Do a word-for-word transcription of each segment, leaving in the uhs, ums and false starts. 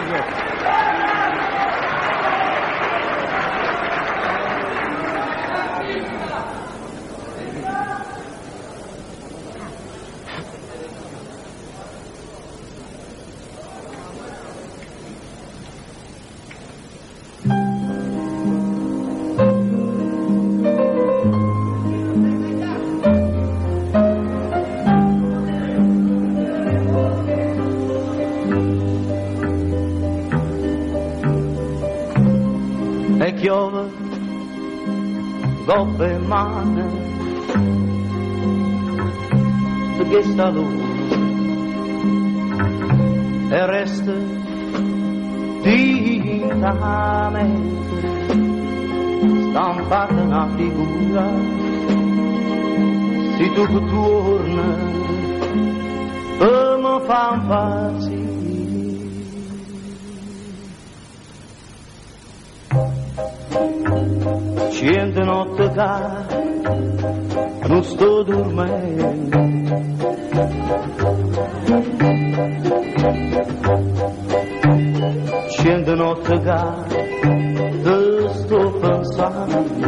meglio. E chiove goppe mane di questa luna e resta dintamente stampata una figura. Se tu torni per mi fa impazzire. Cento notte che non sto dormendo, cento notte che te sto pensando,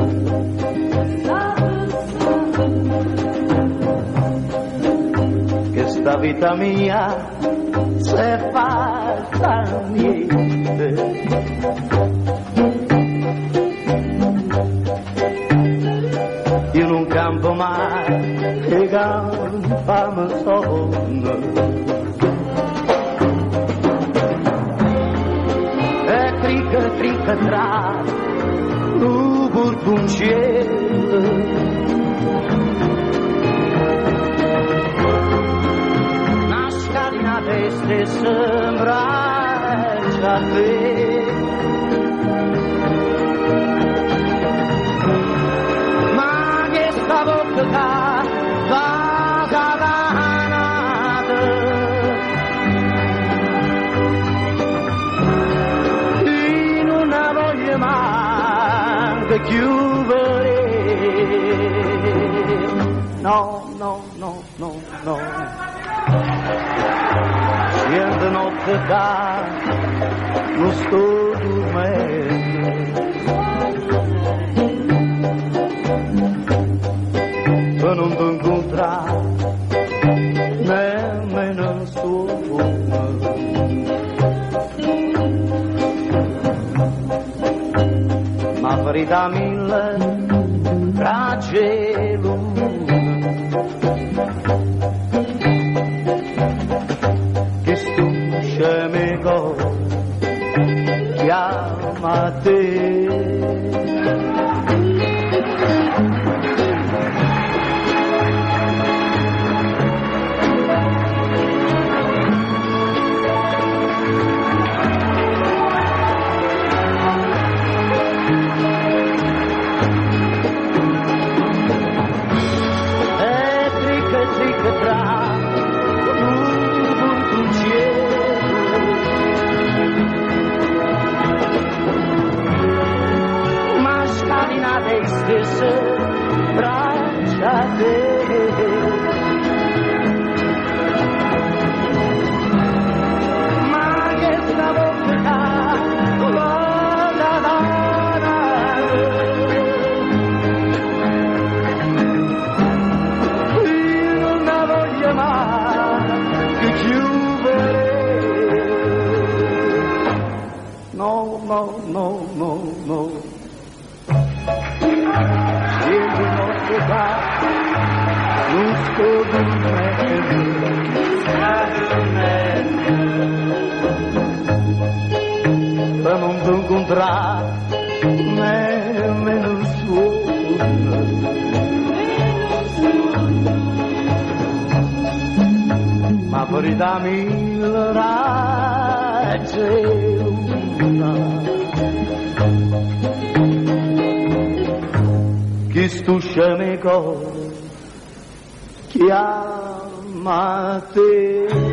che sta vita mia se fatta niente. Io non campo mai e campa sonno, e cricca cricca tra un portoncello, una scalinata e sembra a te. Chiudere, no, no, no, no, no. Cento notte da non sto dormendo, per non ti incontrare nemmeno un sogno. Ma ferita mille braccia luna, che stuscia me cuore chiama te. No, no, no, no, no. Siempre no se va, non sto dormendo, per non ti incontrare nemmeno il suono. Ma fuori da mille razze che stuscia me cuore chiama te.